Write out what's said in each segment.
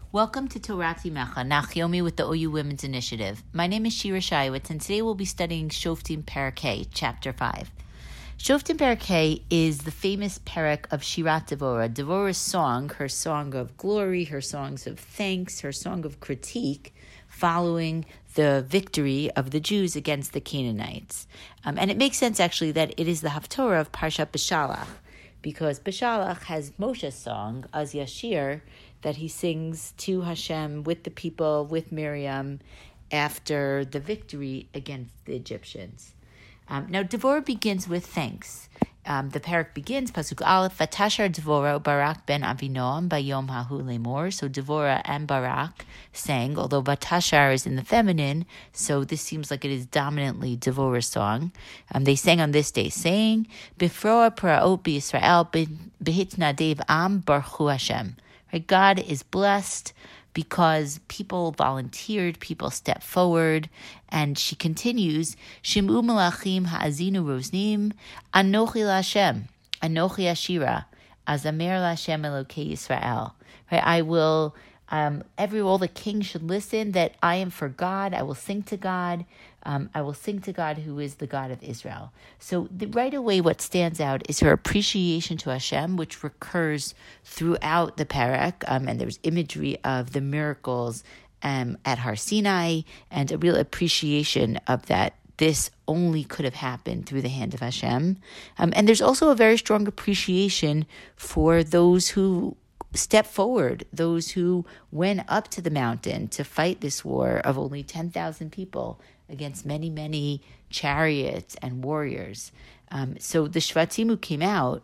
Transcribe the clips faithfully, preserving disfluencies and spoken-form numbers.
Welcome to Torati Mecha, Nachyomi with the O U Women's Initiative. My name is Shira Shaiwitz, and today we'll be studying Shoftim Parakeh, Chapter five. Shoftim Parakeh is the famous parak of Shirat Devorah, Devorah's song, her song of glory, her songs of thanks, her song of critique, following the victory of the Jews against the Canaanites. Um, and it makes sense, actually, that it is the Haftorah of Parshat Beshalach, because Beshalach has Moshe's song, Az Yashir, that he sings to Hashem with the people, with Miriam, after the victory against the Egyptians. Um, now, Devorah begins with thanks. Um, the parak begins, Pasuk Aleph, Vatashar Devorah Barak ben Avinoam bayom hahu lemor. So Devorah and Barak sang, although Vatashar is in the feminine, so this seems like it is dominantly Devorah's song. Um, they sang on this day, saying, Bifroa paraot b'Yisrael behitnadev am baruchu Hashem. Right? God is blessed because people volunteered, people stepped forward, and she continues, Shim'u malachim ha'azinu rosnim, anochi la'Hashem, anochi ashira, azamer la'Hashem Elokei Yisrael. Right? I will, um, every all the kings should listen that I am for God. I will sing to God. Um, I will sing to God who is the God of Israel. So the, right away what stands out is her appreciation to Hashem, which recurs throughout the parak, um, and there's imagery of the miracles um, at Har Sinai, and a real appreciation of that this only could have happened through the hand of Hashem. Um, and there's also a very strong appreciation for those who step forward, those who went up to the mountain to fight this war of only ten thousand people against many, many chariots and warriors. Um, so the Shvatim who came out,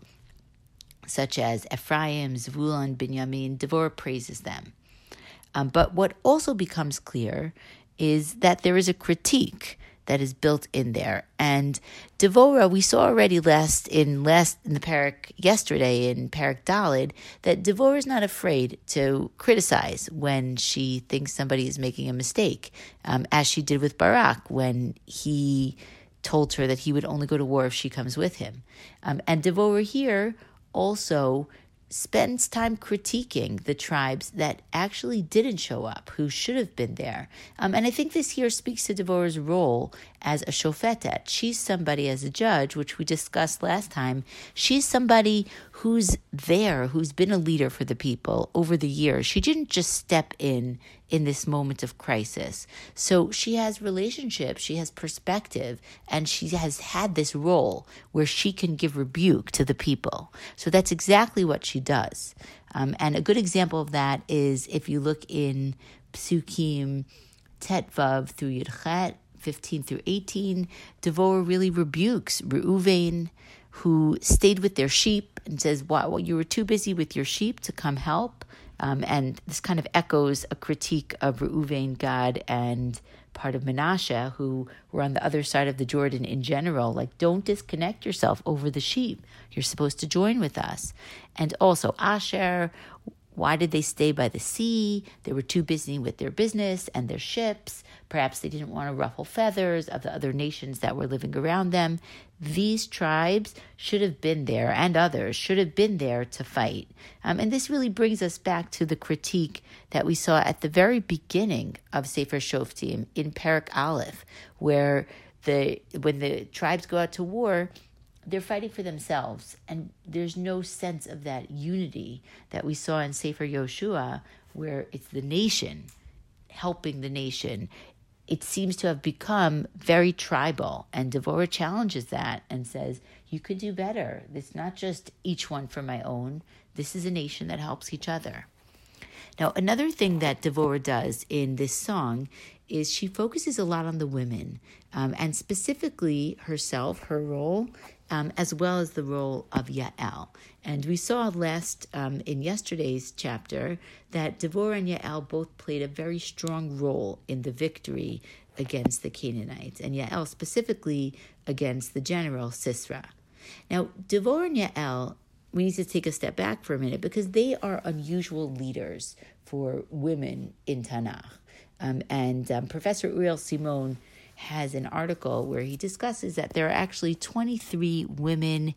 such as Ephraim, Zvulun, Binyamin, Devorah praises them. Um, but what also becomes clear is that there is a critique that is built in there. And Devorah, we saw already last in last in the parak yesterday in Parak Daled that Devorah is not afraid to criticize when she thinks somebody is making a mistake, um, as she did with Barak when he told her that he would only go to war if she comes with him. Um, and Devorah here also spends time critiquing the tribes that actually didn't show up, who should have been there. Um, and I think this here speaks to Devorah's role as a shofetet. She's somebody, as a judge, which we discussed last time, she's somebody who's there, who's been a leader for the people over the years. She didn't just step in in this moment of crisis. So she has relationships, she has perspective, and she has had this role where she can give rebuke to the people. So that's exactly what she does. Um, and a good example of that is if you look in Psukim Tet Vav through Yud Chet, fifteen through eighteen, Devorah really rebukes Reuven, who stayed with their sheep, and says, wow, well, you were too busy with your sheep to come help. Um, and this kind of echoes a critique of Reuven, Gad, and part of Menashe, who were on the other side of the Jordan in general. Like, don't disconnect yourself over the sheep. You're supposed to join with us. And also Asher, why did they stay by the sea? They were too busy with their business and their ships. Perhaps they didn't want to ruffle feathers of the other nations that were living around them. These tribes should have been there, and others should have been there to fight. Um, and this really brings us back to the critique that we saw at the very beginning of Sefer Shoftim in Parak Aleph, where the when the tribes go out to war, they're fighting for themselves, and there's no sense of that unity that we saw in Sefer Yoshua, where it's the nation helping the nation. It seems to have become very tribal, and Devorah challenges that and says, you could do better. It's not just each one for my own. This is a nation that helps each other. Now, another thing that Devorah does in this song is she focuses a lot on the women, um, and specifically herself, her role, um, as well as the role of Yael. And we saw last um, in yesterday's chapter that Devorah and Yael both played a very strong role in the victory against the Canaanites, and Yael specifically against the general Sisera. Now, Devorah and Yael, we need to take a step back for a minute because they are unusual leaders for women in Tanakh. Um, and um, Professor Uriel Simon has an article where he discusses that there are actually twenty-three women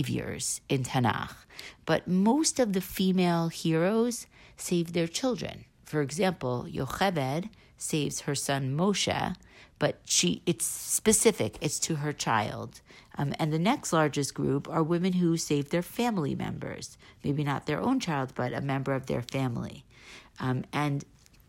saviors in Tanakh, but most of the female heroes save their children. for example, Yocheved saves her son Moshe, but she it's specific, it's to her child. Um, and the next largest group are women who save their family members, maybe not their own child, but a member of their family. Um, and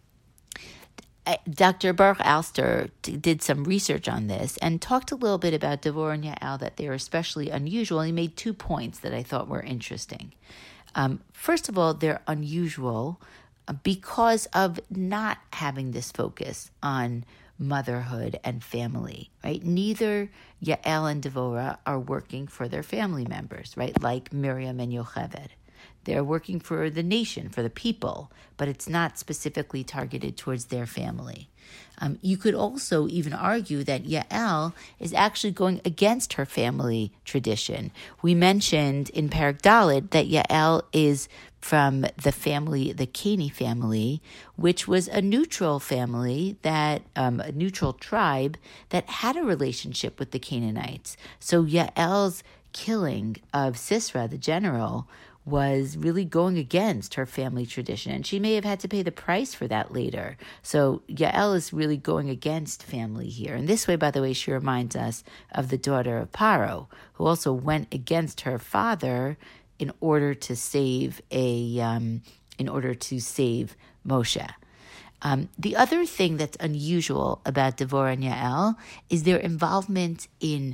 Doctor Baruch Alster did some research on this and talked a little bit about Devorah and Yael, that they are especially unusual. He made two points that I thought were interesting. Um, first of all, they're unusual because of not having this focus on motherhood and family, right? Neither Yael and Devorah are working for their family members, right? Like Miriam and Yocheved. They're working for the nation, for the people, but it's not specifically targeted towards their family. Um, you could also even argue that Yael is actually going against her family tradition. We mentioned in Perek Daled that Yael is from the family, the Keni family, which was a neutral family, that um, a neutral tribe that had a relationship with the Canaanites. So Yael's killing of Sisera, the general, was really going against her family tradition, and she may have had to pay the price for that later. So Yael is really going against family here. And this way, by the way, she reminds us of the daughter of Paro, who also went against her father in order to save a um, in order to save Moshe. Um, the other thing that's unusual about Devorah and Yael is their involvement in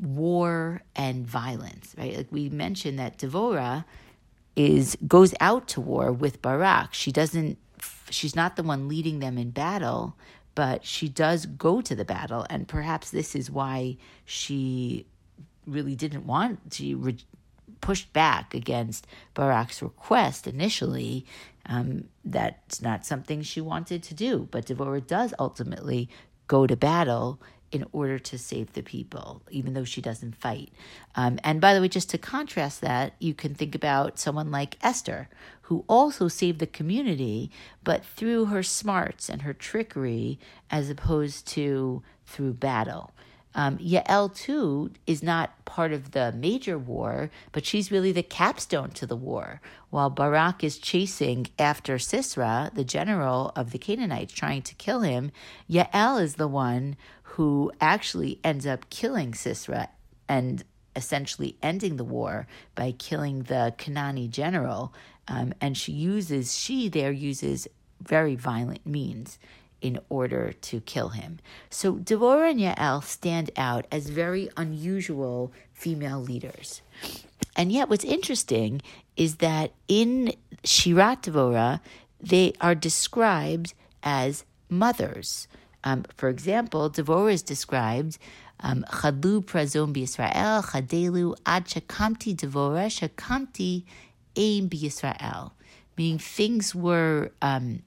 war and violence. Right, like we mentioned that Devorah is goes out to war with Barak. She doesn't. She's not the one leading them in battle, but she does go to the battle, and perhaps this is why she really didn't want. She re- pushed back against Barak's request initially. Um, that's not something she wanted to do, but Devorah does ultimately go to battle in order to save the people, even though she doesn't fight. Um, and by the way, just to contrast that, you can think about someone like Esther, who also saved the community, but through her smarts and her trickery, as opposed to through battle. Um, Yael, too, is not part of the major war, but she's really the capstone to the war. While Barak is chasing after Sisera, the general of the Canaanites, trying to kill him, Yael is the one who actually ends up killing Sisera and essentially ending the war by killing the Canaanite general. Um, and she uses, she there uses very violent means in order to kill him. So Devorah and Yael stand out as very unusual female leaders. And yet what's interesting is that in Shirat Devorah, they are described as mothers. Um, for example, Devorah is described, Chadlu prazom b'Yisrael, chadelu ad shakamti Devorah, shakamti aim b'Yisrael. Meaning things were um,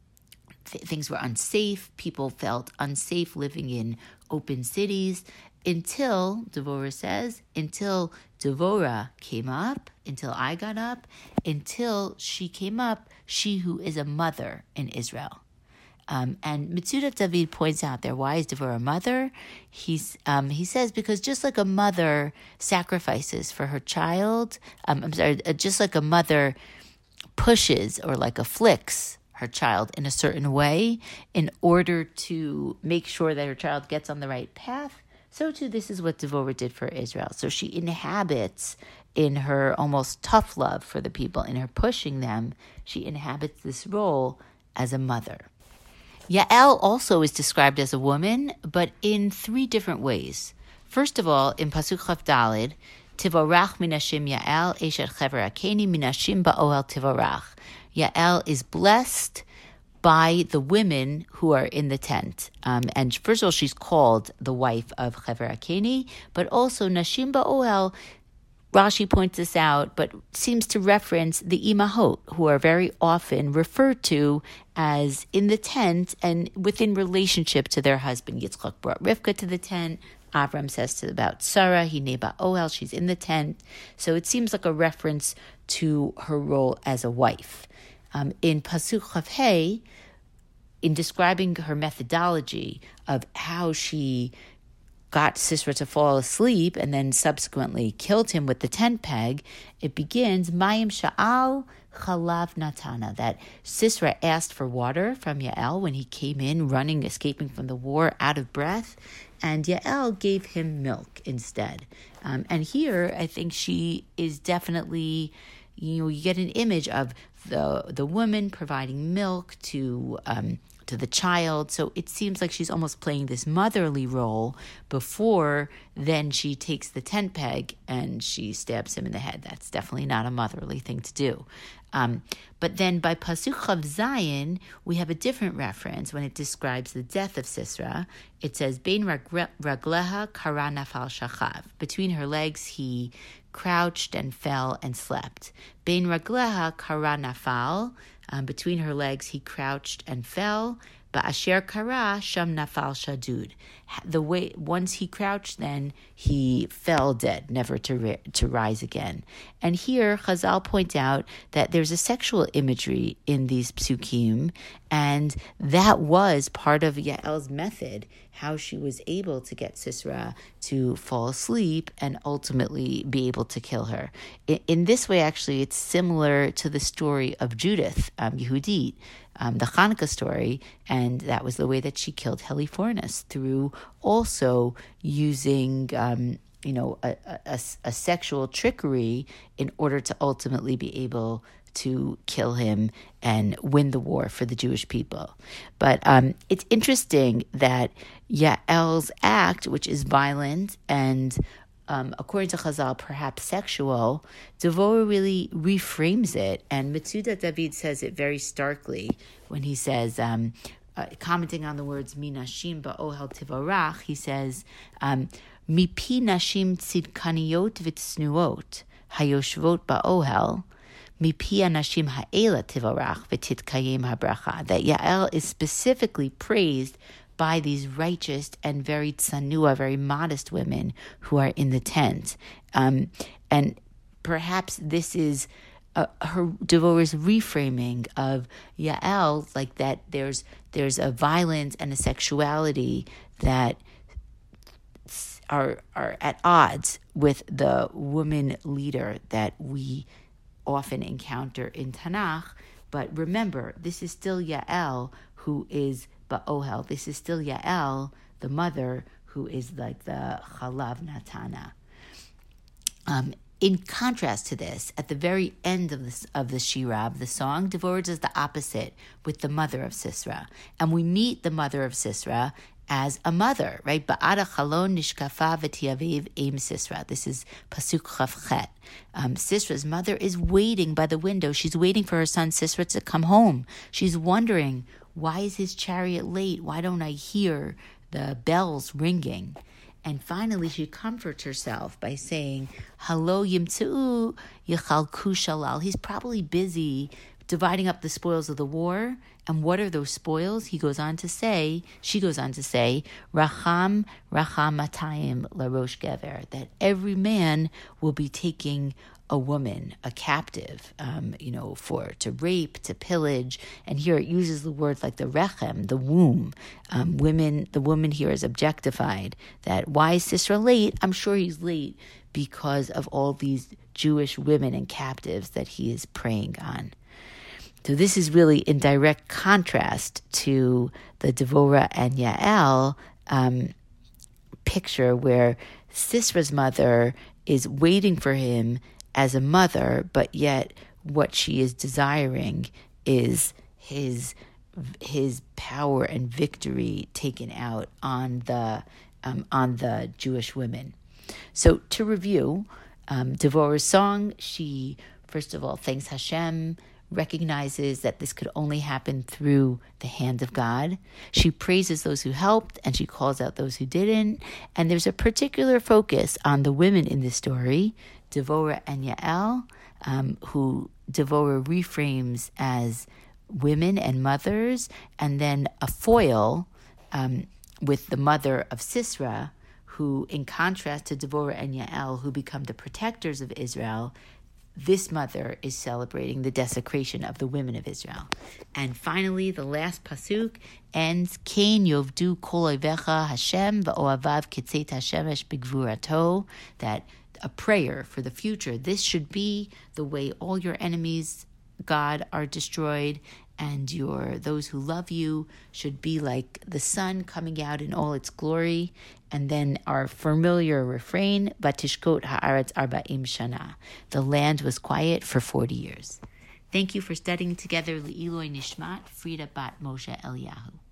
th- things were unsafe. People felt unsafe living in open cities until, Devorah says, until Devorah came up, until I got up, until she came up, she who is a mother in Israel. Um, and Metzudat David points out there, why is Devorah a mother? He's, um, he says, because just like a mother sacrifices for her child, um, I'm sorry, just like a mother pushes or like afflicts her child in a certain way in order to make sure that her child gets on the right path, so too this is what Devorah did for Israel. So she inhabits in her almost tough love for the people, in her pushing them, she inhabits this role as a mother. Yael also is described as a woman, but in three different ways. First of all, in Pasuk Chaf Daled, Tivorach minashim Yael eshet chever akeni minashim ba'ohel tivorach. Yael is blessed by the women who are in the tent. Um, and first of all, she's called the wife of Chever Akeni, but also Nashim Ba'ohel, Rashi points this out, but seems to reference the imahot, who are very often referred to as in the tent and within relationship to their husband. Yitzchak brought Rivka to the tent. Avram says to, about Sarah, Hinei Ba'ohel, she's in the tent. So it seems like a reference to her role as a wife. Um, in Pasuk Chav Hei, in describing her methodology of how she got Sisera to fall asleep and then subsequently killed him with the tent peg, it begins, Mayim Sha'al chalav natana, that Sisera asked for water from Yael when he came in, running, escaping from the war, out of breath, and Yael gave him milk instead. Um, and here, I think she is definitely, you know, you get an image of the the woman providing milk to um, to the child. So it seems like she's almost playing this motherly role before then she takes the tent peg and she stabs him in the head. That's definitely not a motherly thing to do. Um, but then by Pasuk Chav Zayin, we have a different reference when it describes the death of Sisera. It says, Bein ragleha kara nafal shachav. Between her legs he crouched and fell and slept. Bein ragleha kara nafal. Um, between her legs he crouched and fell. Ba'asher kara sham nafal shadud. The way once he crouched, then he fell dead, never to ri- to rise again. And here Chazal point out that there's a sexual imagery in these psukim, and that was part of Yael's method, how she was able to get Sisera to fall asleep and ultimately be able to kill her. In, in this way, actually, it's similar to the story of Judith, um, Yehudit, um, the Hanukkah story, and that was the way that she killed Helifornis, through also using, um, you know, a, a, a sexual trickery in order to ultimately be able to kill him and win the war for the Jewish people. But um, it's interesting that Yael's act, which is violent and Um, according to Chazal, perhaps sexual, Devorah really reframes it, and Metzudat David says it very starkly when he says, um, uh, commenting on the words "minashim ba'ohel tivorach," he says, um, "Mipi nashim tzidkaniyot v'tznuot hayoshvot ba'ohel." Mipi anashim ha'ela tivorach v'titkayim habracha. That Yael is specifically praised by these righteous and very tsanua, very modest women who are in the tent. Um, and perhaps this is uh, her Devorah's reframing of Yael, like that there's there's a violence and a sexuality that are are at odds with the woman leader that we often encounter in Tanakh. But remember, this is still Yael who is Ba'ohel. This is still Yael, the mother, who is like the Chalav Natana. Um, in contrast to this, at the very end of this of the Shira, of the song, Devorah does the opposite with the mother of Sisera. And we meet the mother of Sisera as a mother, right? Ba'ada chalon nishkafa v'tiaviv im Sisera. This is Pasuk Chavchet. Um, Sisera's mother is waiting by the window. She's waiting for her son Sisera to come home. She's wondering, why is his chariot late? Why don't I hear the bells ringing? And finally, she comforts herself by saying, Halo yimtzu yichalku shalal. He's probably busy dividing up the spoils of the war. And what are those spoils? He goes on to say, she goes on to say, Racham, Racham matayim larosh gever, that every man will be taking a woman, a captive, um, you know, for to rape, to pillage. And here it uses the word like the rechem, the womb. Um, women, the woman here is objectified. That why is Sisera late? I'm sure he's late because of all these Jewish women and captives that he is preying on. So this is really in direct contrast to the Devorah and Yael um, picture, where Sisera's mother is waiting for him as a mother, but yet what she is desiring is his his power and victory taken out on the um, on the Jewish women. So to review, um, Devorah's song, she first of all thanks Hashem, recognizes that this could only happen through the hand of God. She praises those who helped, and she calls out those who didn't. And there's a particular focus on the women in this story, Devorah and Yael, um, who Devorah reframes as women and mothers, and then a foil um, with the mother of Sisera, who, in contrast to Devorah and Yael, who become the protectors of Israel, this mother is celebrating the desecration of the women of Israel. And finally, the last pasuk ends, Kain yovdu kol oivecha Hashem va'oavav kitzet hashemesh b'gvurato, that a prayer for the future. This should be the way all your enemies God are destroyed, and your those who love you should be like the sun coming out in all its glory. And then our familiar refrain, Vatishkot haaretz arba'im shana. The land was quiet for forty years. Thank you for studying together. Le'iloi nishmat, Frida bat Moshe Eliyahu.